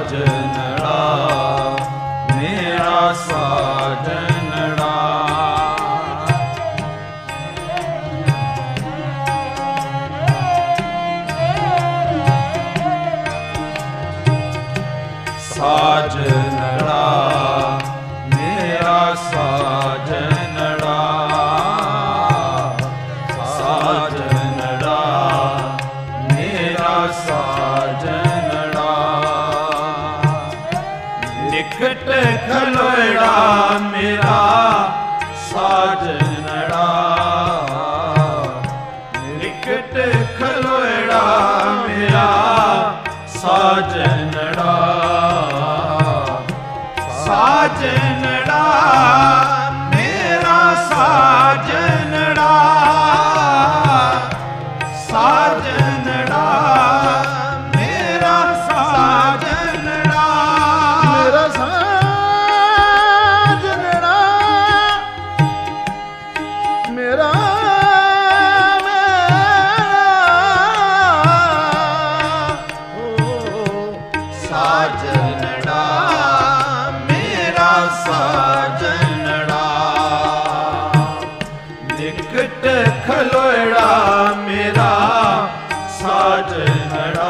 ਸਾਜਨੜਾ ਮੇਰਾ ਸਾਜਨੜਾ। ਸਾਜਨੜਾ ਮੇਰਾ ਸਾਜਨੜਾ, ਸਾਜਨੜਾ ਮੇਰਾ ਸਾਜਨੜਾ। ਨਿਕਟ ਖਲੋੜਾ ਮੇਰਾ ਸਾਜਨੜਾ, ਨਿਕਟ ਖਲੋੜਾ ਮੇਰਾ ਸਾਜਨੜਾ। ਸਾਜਨੜਾ ਮੇਰਾ ਸਾਜਨੜਾ, ਸਾਜਨੜਾ ਮੇਰਾ ਸਾਜਨੜਾ। ਮੇਰਾ ਸਾਜਨੜਾ ਮੇਰਾ ਸਾਜਨੜਾ ਮੇਰਾ ਸਾਜਨੜਾ। ਨਿਕਟ ਖਲੋੜਾ ਮੇਰਾ ਸਾਜਨੜਾ,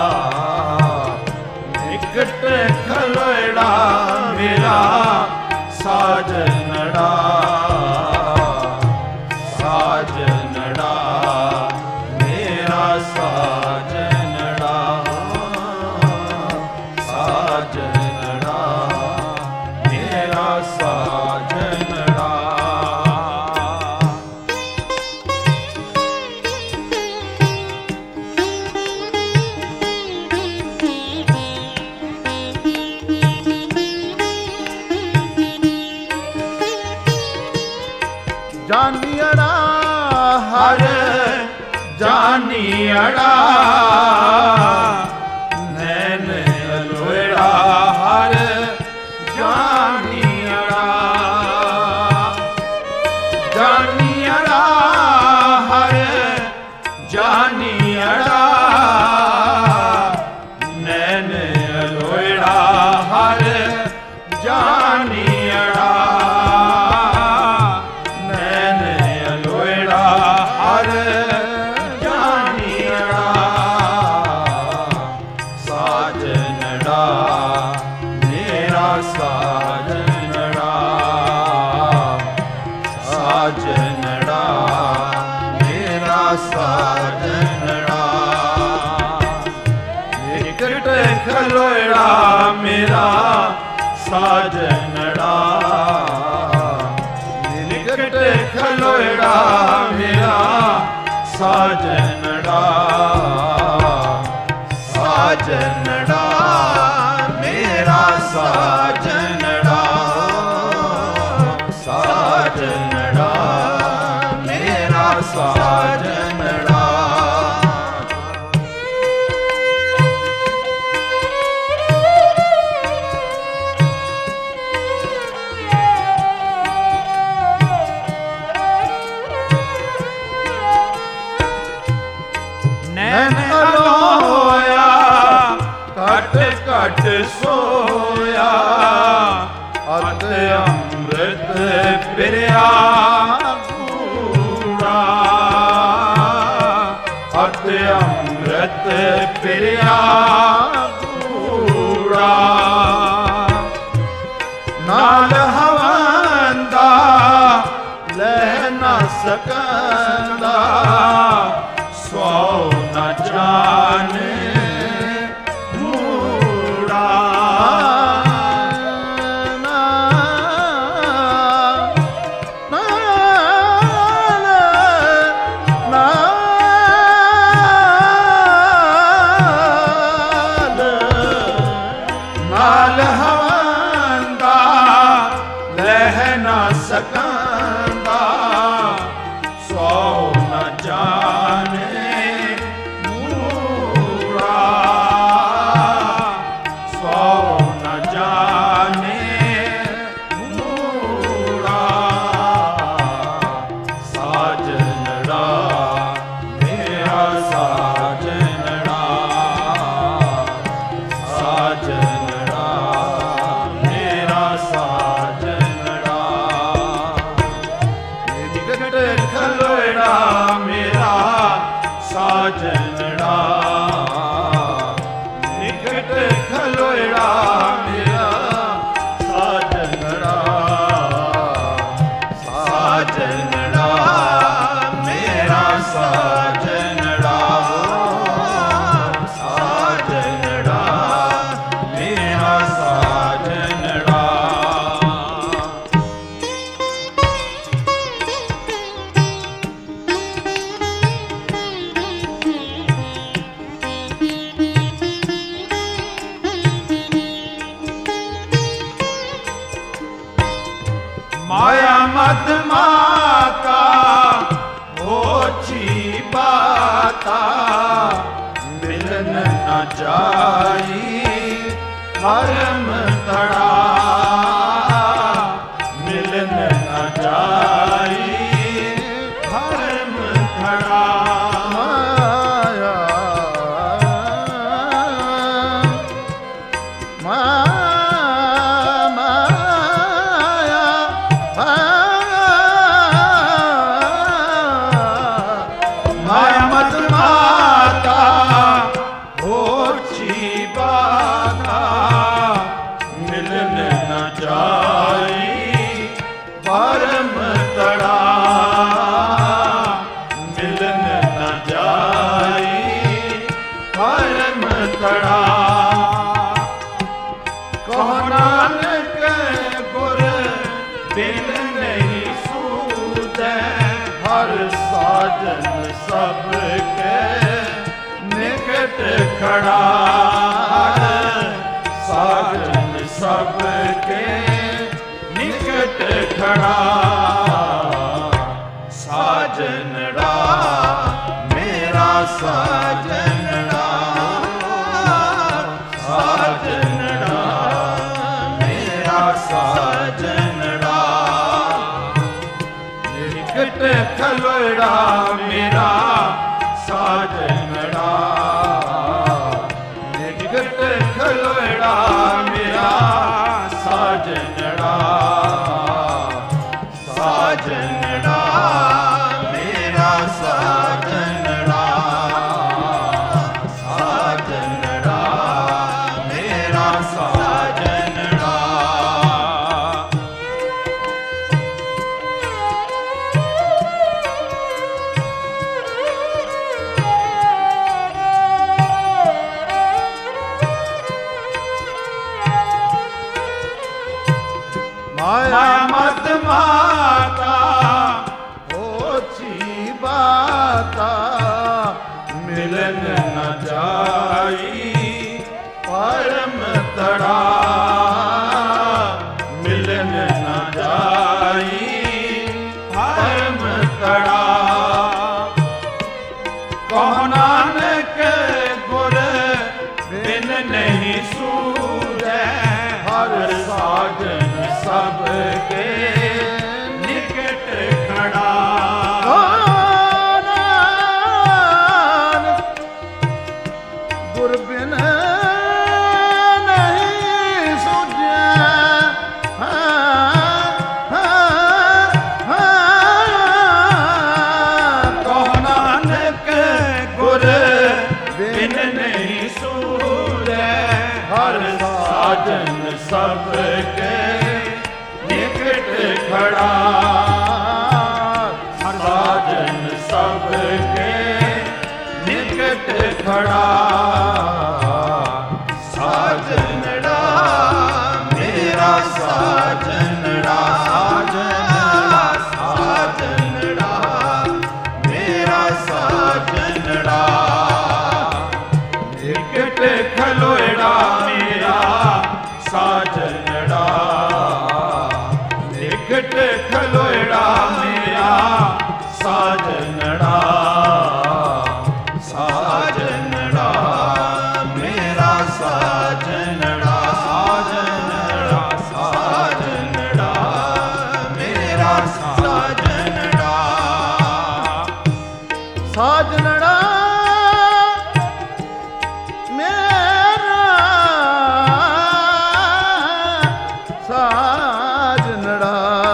ਨਿਕਟ ਖਲੋੜਾ ਮੇਰਾ ਸਾਜਨੜਾ। ਸਾਜਨੜਾ ਮੇਰਾ ਸਾਜਨੜਾ, ਸਾਜਨੜਾ ਮੇਰਾ ਸਾਜਨੜਾ। ਜਾਨੀਅੜਾ ਹਰ ਜਾਨੀਅੜਾ, ਨੈਣ ਅਲੋੜਾ ਹਰ ਜਾਨੀਅੜਾ। ਜਾਨੀਅੜਾ ਹਰ ਜਾਨੀਅੜਾ, ਨੈਣ ਅਲੋੜਾ ਹਰ ਜਾਨੀਅੜਾ। ਸਾਜਨੜਾ ਮੇਰਾ ਸਾਜਨੜਾ, ਸਾਜਨੜਾ ਮੇਰਾ ਸਾਜਨੜਾ। ਨਿਕਟ ਖਲੋੜਾ ਮੇਰਾ ਸਾਜਨੜਾ, ਨਿਕਟ ਖਲੋੜਾ ਮੇਰਾ ਸਾਜਨੜਾ। ਸਾਜਨੜਾ ਮੇਰਾ ਸਾਜਨੜਾ, ਸਾਜਨੜਾ ਮੇਰਾ ਸਾਜਨੜਾ। ਨੈਣ ਅਲੋਇਆ ਘਟ ਘਟ ਸੋਇਆ, ਅਤ ਅੰਮ੍ਰਿਤ ਪਿਰਿਆ ਗੂੜਾ। ਅਤ ਅੰਮ੍ਰਿਤ ਪਿਰਿਆ ਗੂੜਾ। ਨਾਲ ਹਵਨ ਦਾ ਲੈ ਨਾ ਸਕੰਦਾ, ਸੋ ਨ ਜਾਣੇ ਮੂੜਾ। ਨਾਲ ਹਵਨ ਦਾ ਲਹਿ ਨਾ ਸਕੰਦਾ, ਸੋ ਨ ਜਾਣੇ ਮੂੜਾ। ਸੋ ਨ ਜਾਣੇ ਮੂੜਾ। ਸਾਜਨੜਾ ਮੇਰਾ ਸਾਜਨੜਾ, ਸਾਜਨੜਾ मधमा का ओछी बाता मिलन न जाई धर्म तड़ा मिलन न जाई धर्म तड़ा खड़ा साजन सबके निकट खड़ा साजनड़ा मेरा साजनड़ा साजनड़ा मेरा साजनड़ा निकट खलोड़ा मेरा साजनड़ा खलोड़ा मेरा साजनड़ा साजनड़ा मेरा साजनड़ा साजनड़ा मेरा साजनड़ा माया मधमा का ओछी बाता मिलन न जाई परम तड़ा मिलन न जाई परम तड़ा कहो नानक गुर बिन नहीं सूझे हर साजन सबके निकट खड़ा गुर बिन नहीं सूझे कहो नानक गुर बिन नहीं सूझे हर साजन सबके खड़ा साजन सबके निकट खड़ा साजनड़ा मेरा साजनड़ा साजनड़ा साजनड़ा मेरा साजनड़ा निकट खलोड़ा मेरा साजनड़ा निकट खलोड़ा मेरा साजनड़ा साजनड़ा मेरा साजनड़ा साजनड़ा साजनड़ा मेरा साजनड़ा साजनड़ा मेरा साजनड़ा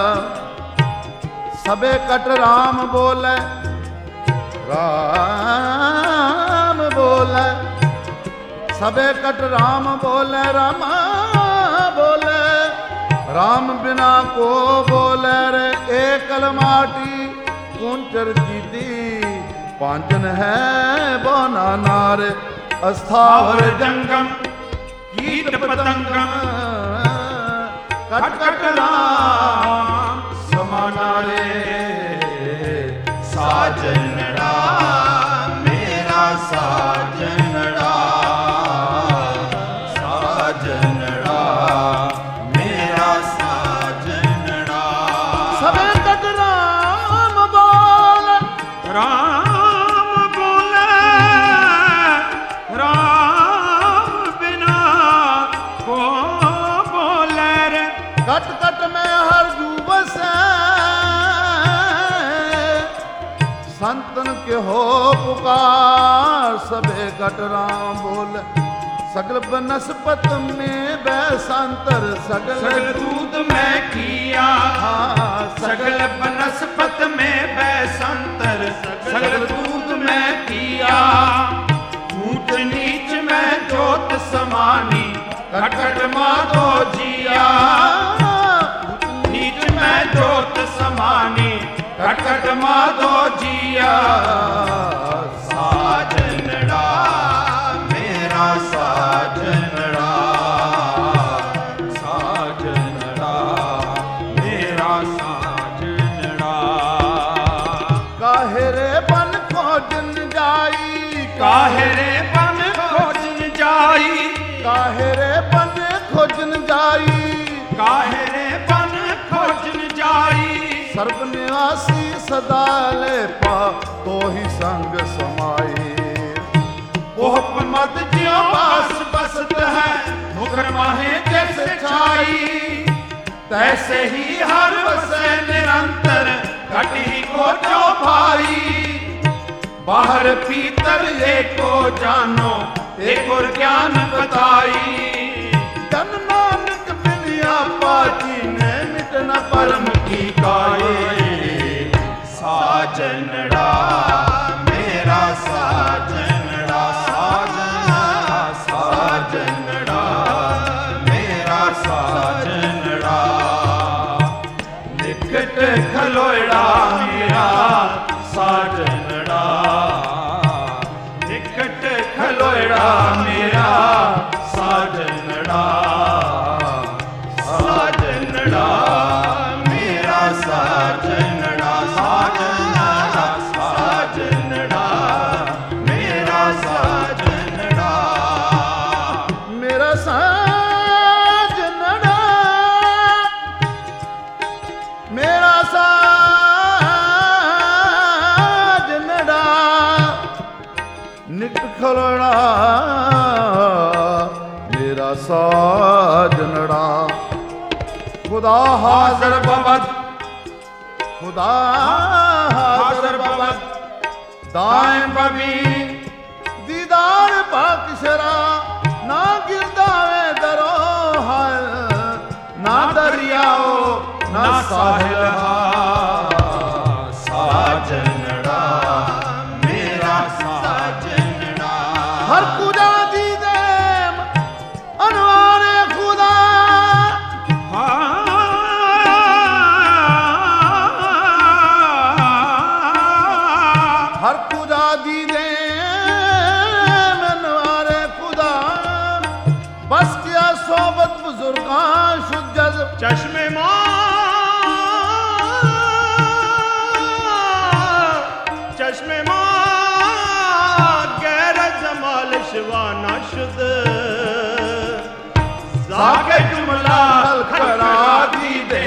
सबे कट राम बोले राम बोले सबे कट राम बोले रामा बोले राम बिना को बोले रे एकल माटी कुंचर जीती पांचन है बोना नारे अस्थावर जंगम कीट पतंगम कट कट राम समाना रे साजनड़ा मेरा साजनड़ा साजनड़ा मेरा साजनड़ा सबे हो पुकार सबे घट राम बोल सगल बनस्पत में बैसांतर सगल दूध में किया सगल बनस्पत में बैसांतर सगल दूध में किया ऊंच नीच में जोत समानी घट माधो जिया नीच में जोत समानी घट माधो जिया साजनड़ा मेरा साजनड़ा साजनड़ा मेरा साजनड़ा काहे रे बन खोजन जाई काहे रे बन खोजन जाई काहे रे बन खोजन जाई काहे रे बन खोजन जाई सर्वनिवासी सदा ले पा तो ही संग समाई ओह मद ज्यों पास बसत है मुखर माहे जैसे छाई तैसे ही हर बसे निरंतर घटी को जो भाई बाहर भीतर एको जानो एक और ज्ञान बताई जन नानक बिनिया पाची ने मिटना परम की काये साजनड़ा मेरा साजनड़ा साजनड़ा साजनड़ा मेरा साजनड़ा निकट खलोड़ा मेरा साजनड़ा निकट खलोड़ा मेरा साजनड़ा साजनड़ा मेरा साजनड़ा साजनड़ा साजनड़ा मेरा साजनड़ा मेरा साजनड़ा मेरा साजनड़ा निक खलोड़ा मेरा साजनड़ा खुदा हाज़र बवत खुदा हाज़र बवत दाएं बवी दीदार पाकशरा ना गिरदावे दरो हल ना दरियाओ ना साहिल साजनड़ा मेरा साजनड़ा हर खुदा दी देम अनवारे खुदा हर खुदा दी देम अनवारे खुदा बस क्या सोबत बुजुर्गां शुजज चश्मे चश्मे गैर जमाल शिवाना शुद्ध जाके जुमला खड़ा दी दे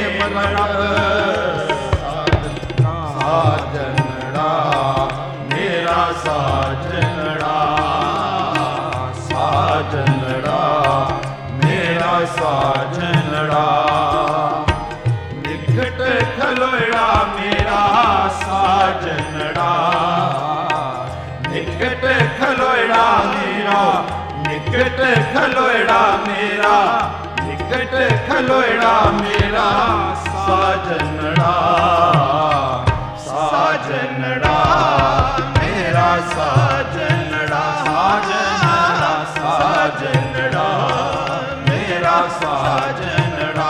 साजनड़ा मेरा साजनड़ा साजनड़ा मेरा साजनड़ा निकट खलोड़ा मेरा साजनड़ा निकट खलोड़ा मेरा निकट खलोड़ा मेरा निकट खलोड़ा मेरा साजनड़ा साजनड़ा मेरा साजनड़ा साजनड़ा साजनड़ा मेरा साजनड़ा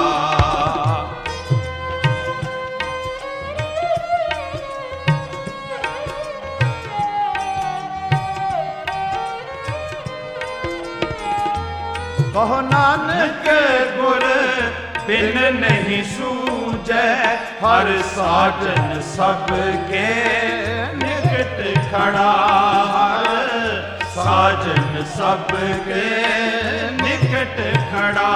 कहो नानक गुर बिन नहीं सूझे हर साजन सबके निकट खड़ा हर साजन सबके निकट खड़ा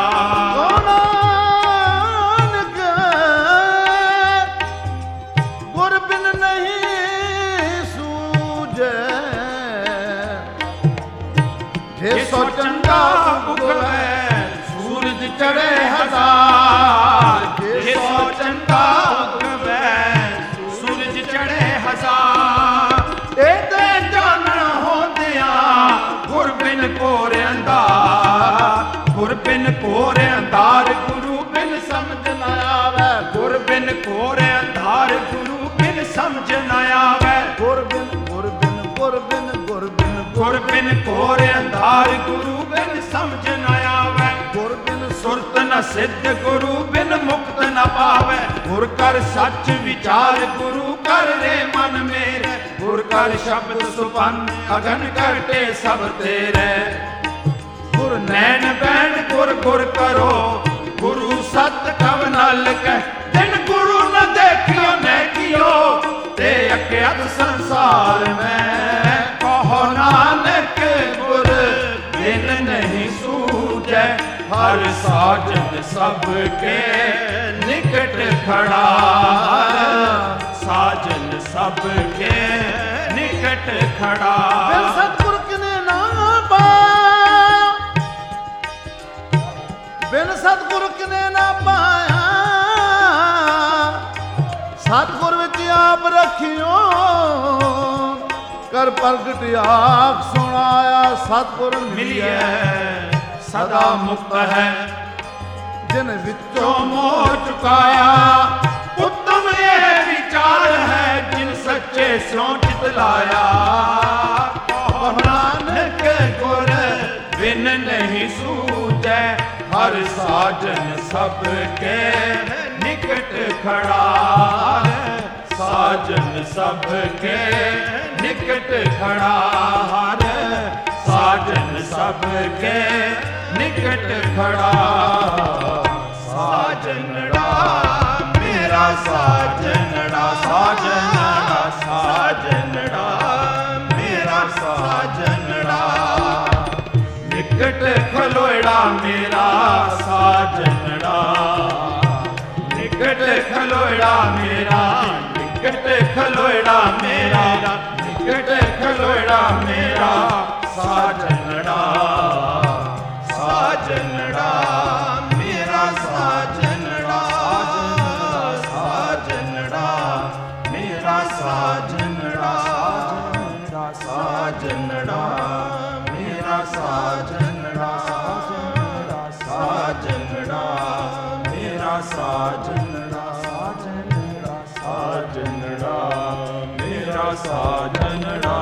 नानक गुर बिन नहीं सूझे हे सो चंगा उगवे सूरज चढ़े हजार हे सो चंदा उगवे सूरज चढ़े हजार ਘੋਰ ਅੰਧਾਰ ਗੁਰੂ ਬਿਨ ਸਮਝ ਨਾ ਆਵੇ ਗੁਰ ਬਿਨ ਘੋਰ ਅੰਧਾਰ ਗੁਰੂ ਬਿਨ ਸਮਝ ਨਾ ਆਵੇ ਗੁਰ ਬਿਨ ਗੁਰ ਬਿਨ ਗੁਰ ਬਿਨ ਗੁਰ ਬਿਨ ਗੁਰ ਬਿਨ ਘੋਰ ਅੰਧਾਰ ਗੁਰੂ ਬਿਨ ਸਮਝ ਨਾ ਆਵੇ ਗੁਰ ਬਿਨ ਸੁਰਤ ਨ ਸਿੱਧ ਗੁਰੂ ਬਿਨ ਮੁਕਤ ਨ ਪਾਵੇ ਗੁਰ ਕਰ ਸੱਚ ਵਿਚਾਰ ਗੁਰੂ ਕਰ ਰੇ ਮਨ ਮੇਰੇ ਗੁਰ ਕਰ ਸ਼ਬਦ ਸੁਪੰਨ ਅਗਨ ਕਰਤੇ ਸਭ ਤੇਰੇ ਗੁਰ ਨੈਣ ਬੈਣ ਗੁਰ ਗੁਰ ਕਰੋ ਗੁਰੂ ਸਤ ਕਵ ਨਾਲ ਕਹਿ ਜਿਨ ਗੁਰੂ ਨ ਦੇਖਿਓ ਨੈਕਿਓ ਤੇ ਅਕਿਆਤ ਸੰਸਾਰ ਮੈਂ ਕਹੋ ਨਾਨਕ ਗੁਰ ਬਿਨ ਨਹੀਂ ਸੂਝੈ ਹਰ ਸਾਜਨ ਸਭ ਕੇ ਨਿਕਟ ਖੜਾ ਸਾਜਨ ਸਭ ਕੇ ਨਿਕਟ ਖੜਾ ਬਿਨ ਸਤਿਗੁਰ ਕਿਨੇ ਨਾ ਪਾਇਆ ਬਿਨ ਸਤਿਗੁਰ ਕਿਨੇ ਨਾ ਪਾਇਆ ਸਤਿਗੁਰ ਵਿੱਚ ਆਪ ਰੱਖਿਓ ਕਰ ਪ੍ਰਗਟ ਆਪ ਸੁਣਾਇਆ ਸਤਿਗੁਰ ਮਿਲਿਐ ਸਦਾ ਮੁਕਤ ਹੈ ਜਿਨ ਵਿੱਚੋਂ ਜੋ ਮੋਹ ਚੁਕਾਇਆ ਉੱਤਮ ਇਹ ਵਿਚਾਰ ਹੈ ਜਿਨ ਸੱਚੇ ਸਿਉ ਚਿਤ ਲਾਇਆ ਕਹੋ ਨਾਨਕ ਗੁਰ ਬਿਨ ਨਹੀਂ ਸੂਝੈ ਹਰ ਸਾਜਨ ਸਭ ਕੇ ਨਿਕਟ ਖੜਾ ਸਾਜਨ ਸਭ ਕੇ ਨਿਕਟ ਖੜਾ ਹਰ ਸਾਜਨ ਸਭ ਕੇ ਨਿਕਟ ਖੜਾ ਸਾਜਨੜਾ ਮੇਰਾ ਸਾਜਨੜਾ ਸਾਜਨੜਾ ਸਾਜਨੜਾ ਮੇਰਾ ਸਾਜਨੜਾ ਨਿਕਟ ਖਲੋੜਾ ਮੇਰਾ ਸਾਜਨੜਾ ਨਿਕਟ ਖਲੋੜਾ ਮੇਰਾ ਨਿਕਟ ਖਲੋੜਾ ਮੇਰਾ ਨਿਕਟ ਖਲੋੜਾ ਮੇਰਾ ਸਾਜਨੜਾ ਸਾਜਨੜਾ ਮੇਰਾ ਸਾਜਨੜਾ ਸਾਜਨੜਾ ਮੇਰਾ ਸਾਜਨੜਾ ਸਾਜਨੜਾ ਮੇਰਾ ਸਾਜਨੜਾ ਸਾਜਨੜਾ ਮੇਰਾ ਸਾਜਨੜਾ ਸਾਜਨੜਾ ਮੇਰਾ ਸਾਜਨੜਾ